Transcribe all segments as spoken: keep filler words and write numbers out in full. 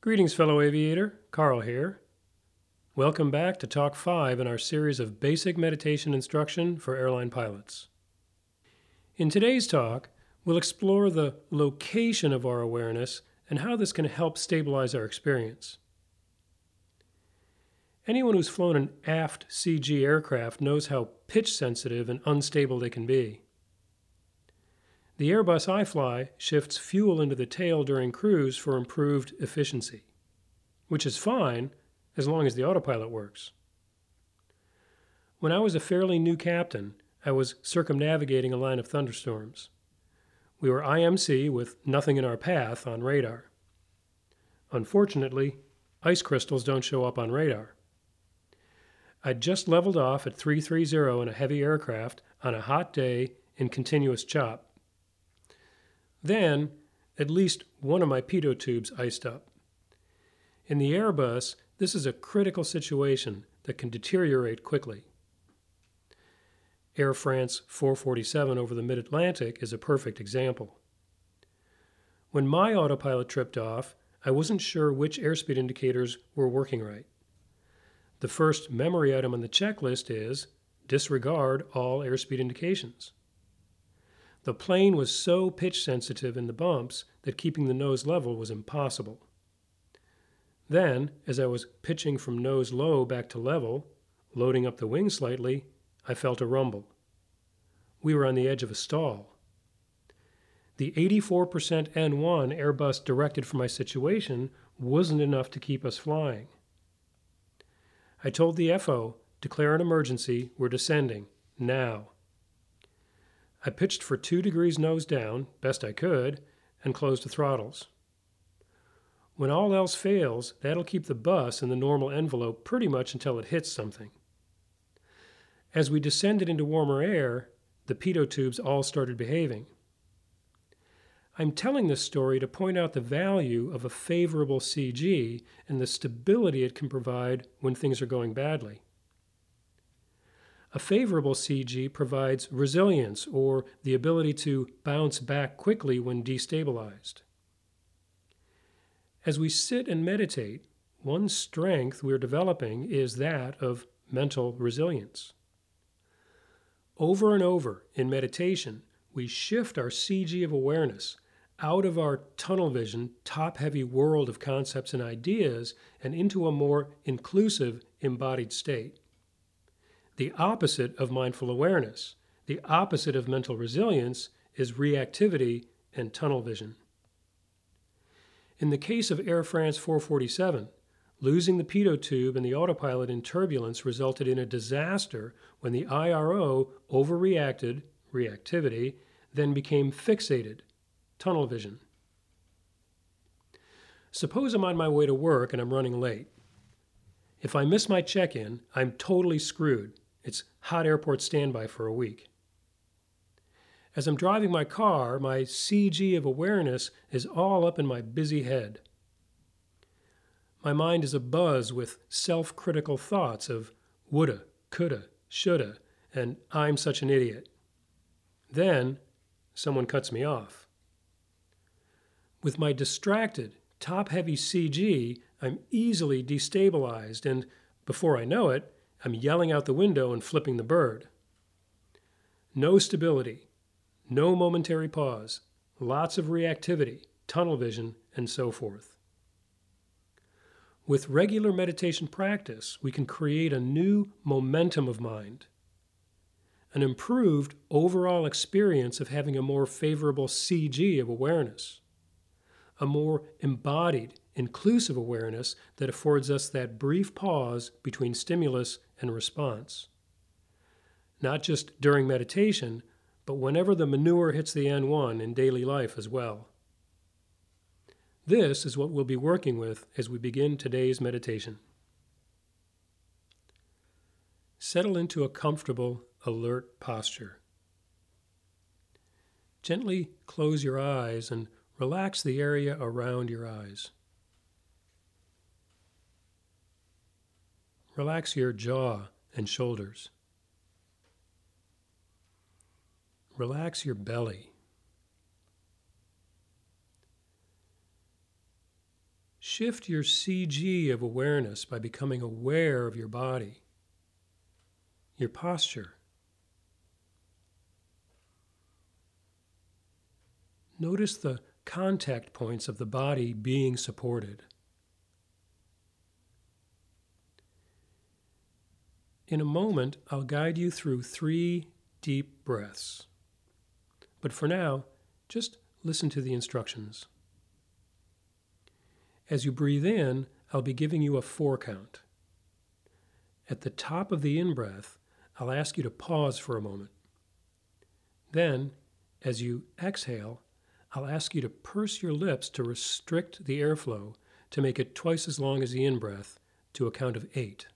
Greetings, fellow aviator. Carl here. Welcome back to Talk five in our series of basic meditation instruction for airline pilots. In today's talk, we'll explore the location of our awareness and how this can help stabilize our experience. Anyone who's flown an aft C G aircraft knows how pitch-sensitive and unstable they can be. The Airbus I fly shifts fuel into the tail during cruise for improved efficiency, which is fine as long as the autopilot works. When I was a fairly new captain, I was circumnavigating a line of thunderstorms. We were I M C with nothing in our path on radar. Unfortunately, ice crystals don't show up on radar. I'd just leveled off at three thirty in a heavy aircraft on a hot day in continuous chop. Then, at least one of my pitot tubes iced up. In the Airbus, this is a critical situation that can deteriorate quickly. Air France four forty-seven over the Mid-Atlantic is a perfect example. When my autopilot tripped off, I wasn't sure which airspeed indicators were working right. The first memory item on the checklist is disregard all airspeed indications. The plane was so pitch sensitive in the bumps that keeping the nose level was impossible. Then, as I was pitching from nose low back to level, loading up the wing slightly, I felt a rumble. We were on the edge of a stall. The eighty-four percent N one Airbus directed for my situation wasn't enough to keep us flying. I told the F O, declare an emergency, we're descending, now. I pitched for two degrees nose down, best I could, and closed the throttles. When all else fails, that'll keep the bus in the normal envelope pretty much until it hits something. As we descended into warmer air, the pitot tubes all started behaving. I'm telling this story to point out the value of a favorable C G and the stability it can provide when things are going badly. A favorable C G provides resilience or the ability to bounce back quickly when destabilized. As we sit and meditate, one strength we're developing is that of mental resilience. Over and over in meditation, we shift our C G of awareness out of our tunnel vision, top-heavy world of concepts and ideas and into a more inclusive, embodied state. The opposite of mindful awareness, the opposite of mental resilience, is reactivity and tunnel vision. In the case of Air France four forty-seven, losing the pitot tube and the autopilot in turbulence resulted in a disaster when the I R O overreacted, reactivity, then became fixated, tunnel vision. Suppose I'm on my way to work and I'm running late. If I miss my check-in, I'm totally screwed. It's hot airport standby for a week. As I'm driving my car, my C G of awareness is all up in my busy head. My mind is abuzz with self-critical thoughts of woulda, coulda, shoulda, and I'm such an idiot. Then, someone cuts me off. With my distracted, top-heavy C G, I'm easily destabilized, and before I know it, I'm yelling out the window and flipping the bird. No stability, no momentary pause, lots of reactivity, tunnel vision, and so forth. With regular meditation practice, we can create a new momentum of mind, an improved overall experience of having a more favorable C G of awareness, a more embodied, inclusive awareness that affords us that brief pause between stimulus and response. Not just during meditation, but whenever the manure hits the N one in daily life as well. This is what we'll be working with as we begin today's meditation. Settle into a comfortable, alert posture. Gently close your eyes and relax the area around your eyes. Relax your jaw and shoulders. Relax your belly. shift your C G of awareness by becoming aware of your body, your posture. Notice the contact points of the body being supported. In a moment, I'll guide you through three deep breaths. But for now, just listen to the instructions. As you breathe in, I'll be giving you a four count. At the top of the in-breath, I'll ask you to pause for a moment. Then, as you exhale, I'll ask you to purse your lips to restrict the airflow to make it twice as long as the in-breath to a count of eight.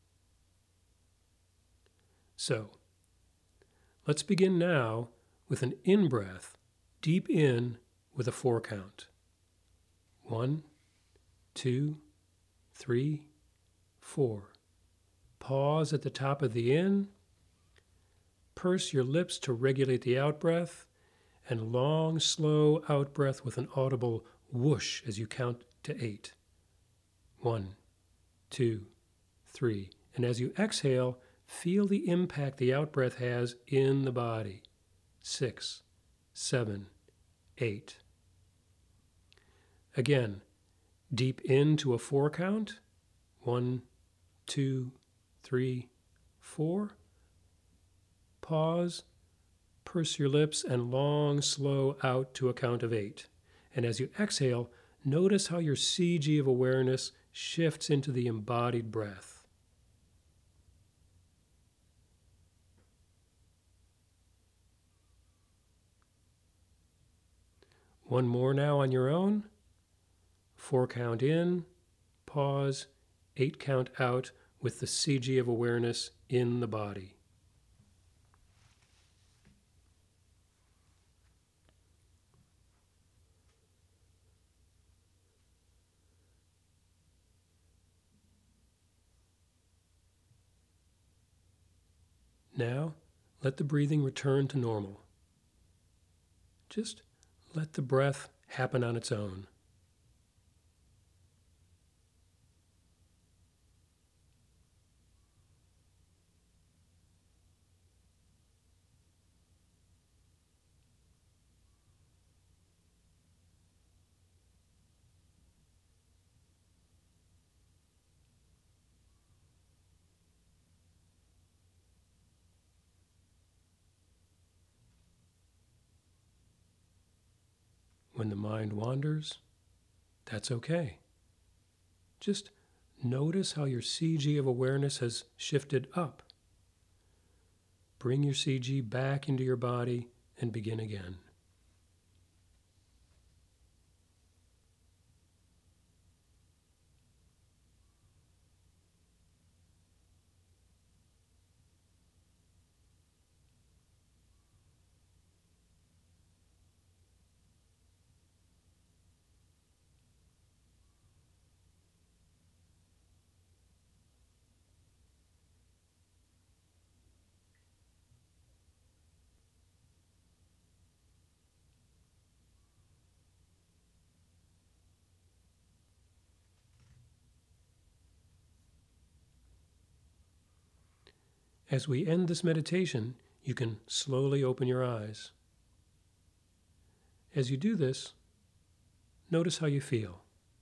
So, let's begin now with an in-breath, deep in with a four count. One, two, three, four. Pause at the top of the in, purse your lips to regulate the out-breath, and long, slow out-breath with an audible whoosh as you count to eight. One, two, three. And as you exhale, feel the impact the out-breath has in the body. Six, seven, eight. Again, deep into a four count. One, two, three, four. Pause, purse your lips, and long, slow out to a count of eight. And as you exhale, notice how your C G of awareness shifts into the embodied breath. One more now on your own. Four count in, pause, eight count out with the C G of awareness in the body. Now, let the breathing return to normal. Just let the breath happen on its own. When the mind wanders, that's okay. Just notice how your C G of awareness has shifted up. Bring your C G back into your body and begin again. As we end this meditation, you can slowly open your eyes. As you do this, notice how you feel.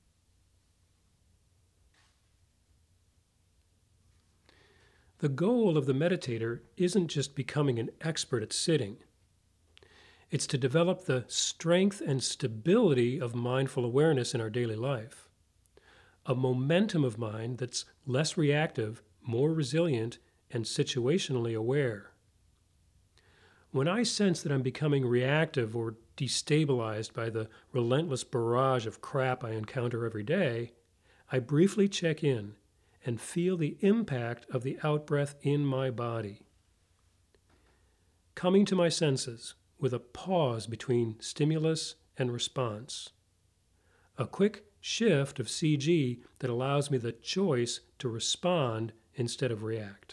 The goal of the meditator isn't just becoming an expert at sitting. It's to develop the strength and stability of mindful awareness in our daily life. A momentum of mind that's less reactive, more resilient, and situationally aware. When I sense that I'm becoming reactive or destabilized by the relentless barrage of crap I encounter every day, I briefly check in and feel the impact of the out-breath in my body. Coming to my senses with a pause between stimulus and response. A quick shift of C G that allows me the choice to respond instead of react.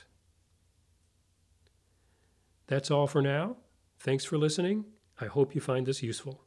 That's all for now. Thanks for listening. I hope you find this useful.